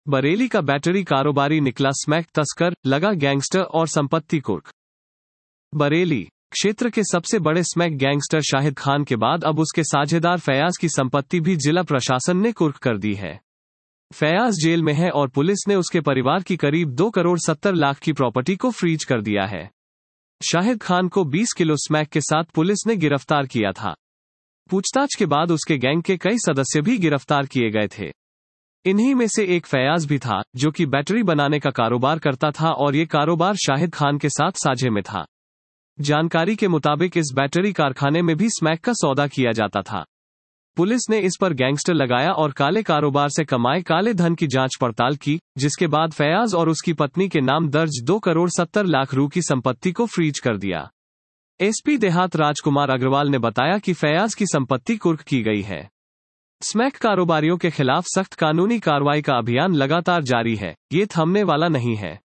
बरेली का बैटरी कारोबारी निकला स्मैक तस्कर, लगा गैंगस्टर और संपत्ति कुर्क। बरेली क्षेत्र के सबसे बड़े स्मैक गैंगस्टर शाहिद खान के बाद अब उसके साझेदार फैयाज की संपत्ति भी जिला प्रशासन ने कुर्क कर दी है। फैयाज जेल में है और पुलिस ने उसके परिवार की करीब 2 करोड़ 70 लाख की प्रॉपर्टी को फ्रीज कर दिया है। शाहिद खान को 20 किलो स्मैक के साथ पुलिस ने गिरफ्तार किया था। पूछताछ के बाद उसके गैंग के कई सदस्य भी गिरफ्तार किए गए थे। इन्हीं में से एक फैयाज भी था, जो कि बैटरी बनाने का कारोबार करता था और ये कारोबार शाहिद खान के साथ साझे में था। जानकारी के मुताबिक इस बैटरी कारखाने में भी स्मैक का सौदा किया जाता था। पुलिस ने इस पर गैंगस्टर लगाया और काले कारोबार से कमाए काले धन की जांच पड़ताल की, जिसके बाद फैयाज और उसकी पत्नी के नाम दर्ज 2 करोड़ 70 लाख रु की संपत्ति को फ्रीज कर दिया। एसपी देहात राजकुमार अग्रवाल ने बताया कि फैयाज की संपत्ति कुर्क की गई है। स्मैक कारोबारियों के खिलाफ सख्त कानूनी कार्रवाई का अभियान लगातार जारी है, ये थमने वाला नहीं है।